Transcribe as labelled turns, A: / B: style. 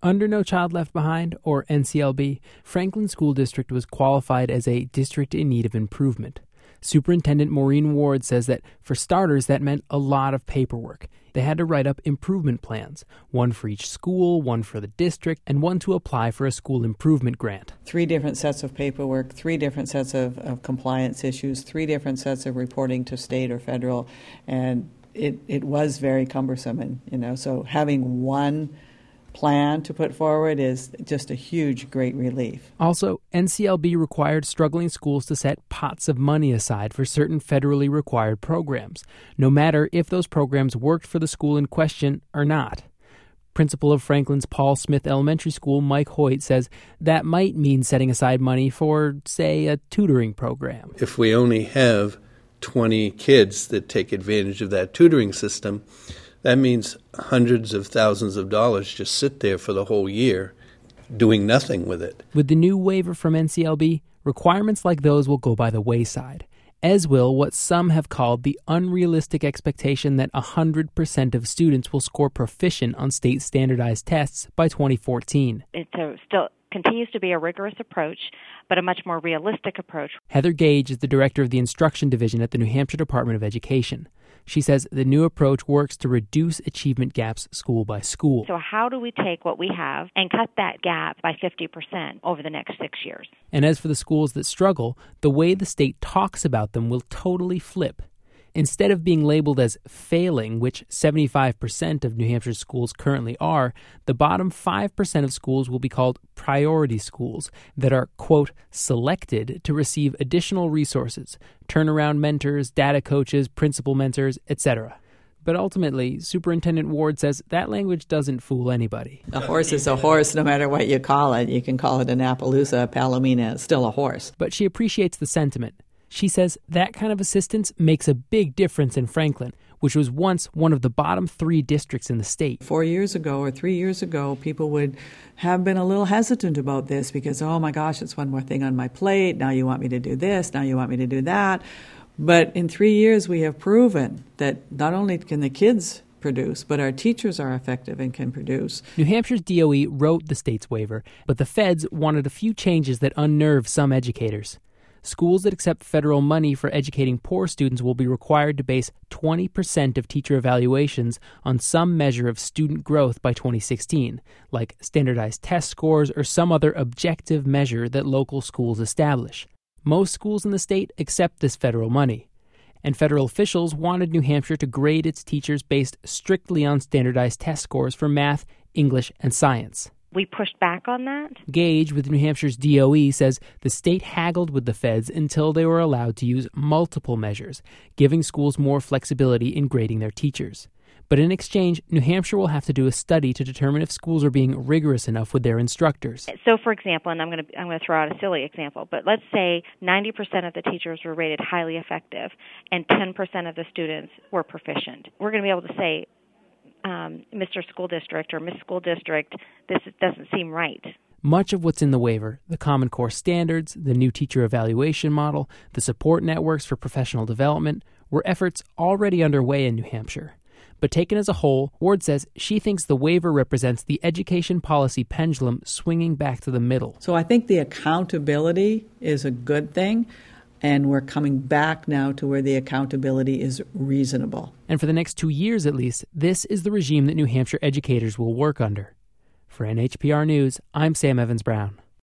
A: Under No Child Left Behind, or NCLB, Franklin School District was qualified as a district in need of improvement. Superintendent Maureen Ward says that, for starters, that meant a lot of paperwork. They had to write up improvement plans, one for each school, one for the district, and one to apply for a school improvement grant.
B: 3 different sets of paperwork, 3 different sets of compliance issues, 3 different sets of reporting to state or federal, and it was very cumbersome. And, so having one plan to put forward is just a huge, great relief.
A: Also, NCLB required struggling schools to set pots of money aside for certain federally required programs, no matter if those programs worked for the school in question or not. Principal of Franklin's Paul Smith Elementary School, Mike Hoyt, says that might mean setting aside money for, say, a tutoring program.
C: If we only have 20 kids that take advantage of that tutoring system, that means hundreds of thousands of dollars just sit there for the whole year, doing nothing with it.
A: With the new waiver from NCLB, requirements like those will go by the wayside, as will what some have called the unrealistic expectation that 100% of students will score proficient on state standardized tests by 2014.
D: It still continues to be a rigorous approach, but a much more realistic approach.
A: Heather Gage is the director of the Instruction Division at the New Hampshire Department of Education. She says the new approach works to reduce achievement gaps school by school.
D: So how do we take what we have and cut that gap by 50% over the next 6 years?
A: And as for the schools that struggle, the way the state talks about them will totally flip. Instead of being labeled as failing, which 75% of New Hampshire schools currently are, the bottom 5% of schools will be called priority schools that are, quote, selected to receive additional resources, turnaround mentors, data coaches, principal mentors, etc. But ultimately, Superintendent Ward says that language doesn't fool anybody.
B: A horse is a horse no matter what you call it. You can call it an Appaloosa, a Palomina, it's still a horse.
A: But she appreciates the sentiment. She says that kind of assistance makes a big difference in Franklin, which was once one of the bottom 3 districts in the state.
B: 4 years ago or 3 years ago, people would have been a little hesitant about this because, oh my gosh, it's one more thing on my plate. Now you want me to do this. Now you want me to do that. But in 3 years, we have proven that not only can the kids produce, but our teachers are effective and can produce.
A: New Hampshire's DOE wrote the state's waiver, but the feds wanted a few changes that unnerve some educators. Schools that accept federal money for educating poor students will be required to base 20% of teacher evaluations on some measure of student growth by 2016, like standardized test scores or some other objective measure that local schools establish. Most schools in the state accept this federal money, and federal officials wanted New Hampshire to grade its teachers based strictly on standardized test scores for math, English, and science.
D: We pushed back on that.
A: Gage with New Hampshire's DOE says the state haggled with the feds until they were allowed to use multiple measures, giving schools more flexibility in grading their teachers. But in exchange, New Hampshire will have to do a study to determine if schools are being rigorous enough with their instructors.
D: So, for example, and I'm going to throw out a silly example, but let's say 90% of the teachers were rated highly effective and 10% of the students were proficient. We're going to be able to say, Mr. School District or Miss School District, this doesn't seem right.
A: Much of what's in the waiver, the Common Core standards, the new teacher evaluation model, the support networks for professional development, were efforts already underway in New Hampshire. But taken as a whole, Ward says she thinks the waiver represents the education policy pendulum swinging back to the middle.
B: So I think the accountability is a good thing. And we're coming back now to where the accountability is reasonable.
A: And for the next 2 years at least, this is the regime that New Hampshire educators will work under. For NHPR News, I'm Sam Evans-Brown.